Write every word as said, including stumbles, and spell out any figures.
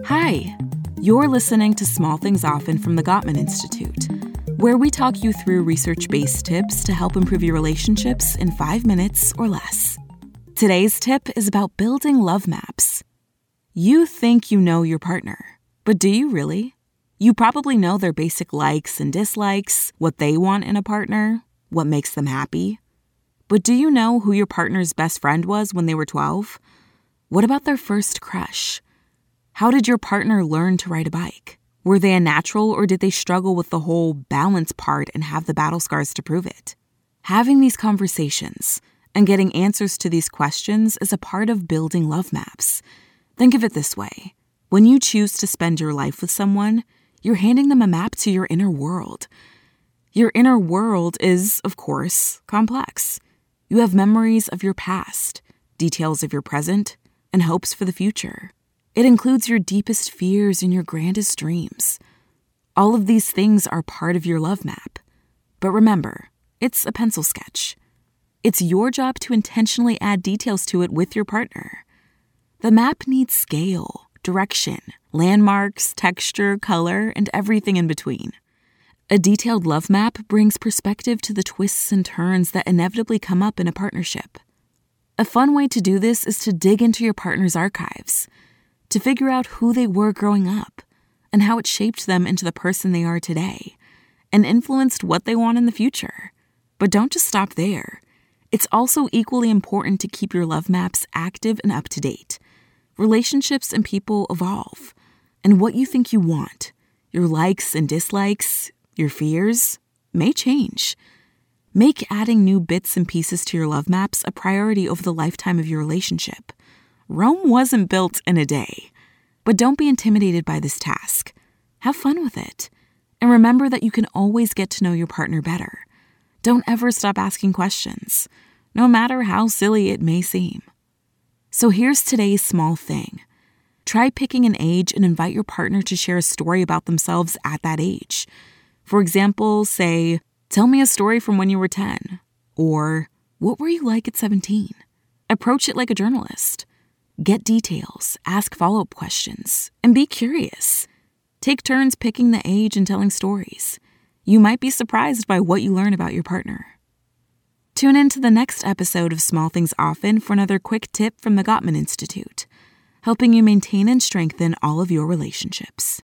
Hi, you're listening to Small Things Often from the Gottman Institute, where we talk you through research-based tips to help improve your relationships in five minutes or less. Today's tip is about building love maps. You think you know your partner, but do you really? You probably know their basic likes and dislikes, what they want in a partner, what makes them happy. But do you know who your partner's best friend was when they were twelve? What about their first crush? How did your partner learn to ride a bike? Were they a natural, or did they struggle with the whole balance part and have the battle scars to prove it? Having these conversations and getting answers to these questions is a part of building love maps. Think of it this way. When you choose to spend your life with someone, you're handing them a map to your inner world. Your inner world is, of course, complex. You have memories of your past, details of your present, and hopes for the future. It includes your deepest fears and your grandest dreams. All of these things are part of your love map. But remember, it's a pencil sketch. It's your job to intentionally add details to it with your partner. The map needs scale, direction, landmarks, texture, color, and everything in between. A detailed love map brings perspective to the twists and turns that inevitably come up in a partnership. A fun way to do this is to dig into your partner's archives, to figure out who they were growing up and how it shaped them into the person they are today and influenced what they want in the future. But don't just stop there. It's also equally important to keep your love maps active and up to date. Relationships and people evolve, and what you think you want, your likes and dislikes, your fears, may change. Make adding new bits and pieces to your love maps a priority over the lifetime of your relationship. Rome wasn't built in a day. But don't be intimidated by this task. Have fun with it. And remember that you can always get to know your partner better. Don't ever stop asking questions, no matter how silly it may seem. So here's today's small thing. Try picking an age and invite your partner to share a story about themselves at that age. For example, say, "Tell me a story from when you were ten," or "What were you like at seventeen?" Approach it like a journalist. Get details, ask follow-up questions, and be curious. Take turns picking the age and telling stories. You might be surprised by what you learn about your partner. Tune in to the next episode of Small Things Often for another quick tip from the Gottman Institute, helping you maintain and strengthen all of your relationships.